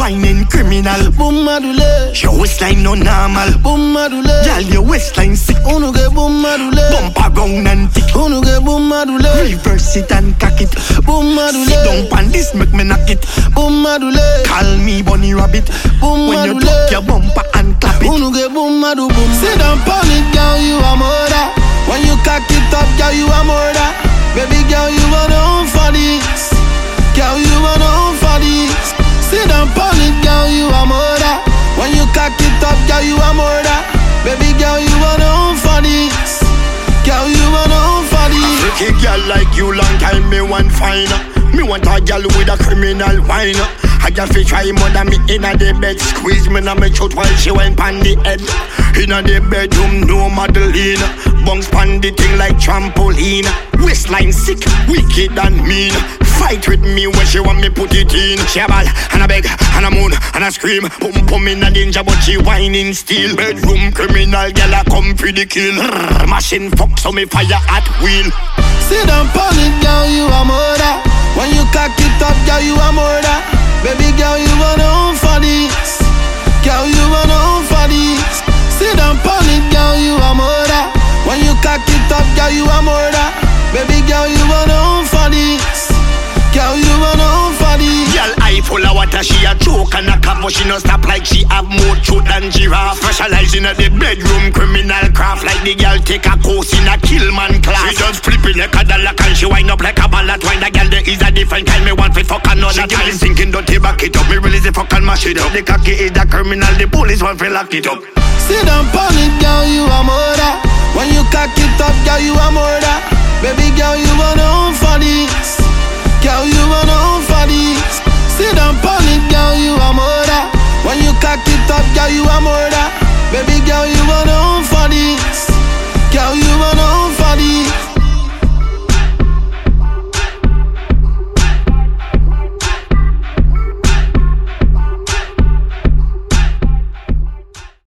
whining criminal. Boom madule. Your waistline no normal. Boom madule. Girl, your waistline sick. Uno get boom madule. Bumper round and thick. Uno get boom madule. Reverse it and cock it. Boom madule. Sit down pan this, make me knock it. Boom madule. Call me Bunny Rabbit. Boom when madule. you tuck your bumper and clap it. Uno get boom madu boom. Sit down pan it, girl, you a murder. When you cock it up, girl, you a murder. Baby girl, you a known for this. Girl, you a known for this. Sit down pan it, girl, you a murder. When you cock it up, girl, you a murder. Baby girl, you a known for this. Girl, you a known for this. Freaky girl like you, long time me want fine. Me want a girl with a criminal wine. I just fi try mother me inna the bed. Squeeze me na me throat while she went pan the head. Inna the bedroom, no Madeline. Bounce pan the thing like trampoline. Waistline sick, wicked and mean. Fight with me when she want me put it in. She a ball, and a beg, and a moan, and a scream. Pum pum in a danger, but she whining still. Bedroom criminal, girl a come for the kill. Machine fuck, so me fire at wheel. Sit down pan it, girl, you a murder. When you cock it up, girl, you a murder. Baby girl, you a known for this. Girl, you a known for this. Sit down pan it, girl, you a murder. When you cock it up, girl, you a murder. Baby girl, you a known for this. Girl, you a known for this. Girl, eye full of water, she a choke and a cough, but she no stop like she have more truth than giraffe. Specializing at the bedroom criminal craft, like the girl take a course in a kill man class. She just flip it like a dollar, and she wind up like a ball at wine. The girl there is a different kind, me want fi fuck another time. She thinking dirty, back it up, me release the fuck and mash it up. The cocky is a criminal, the police want fi lock it up. Sit down pan it, girl, you a murder. When you cock it up, girl, you a murder. Baby girl, you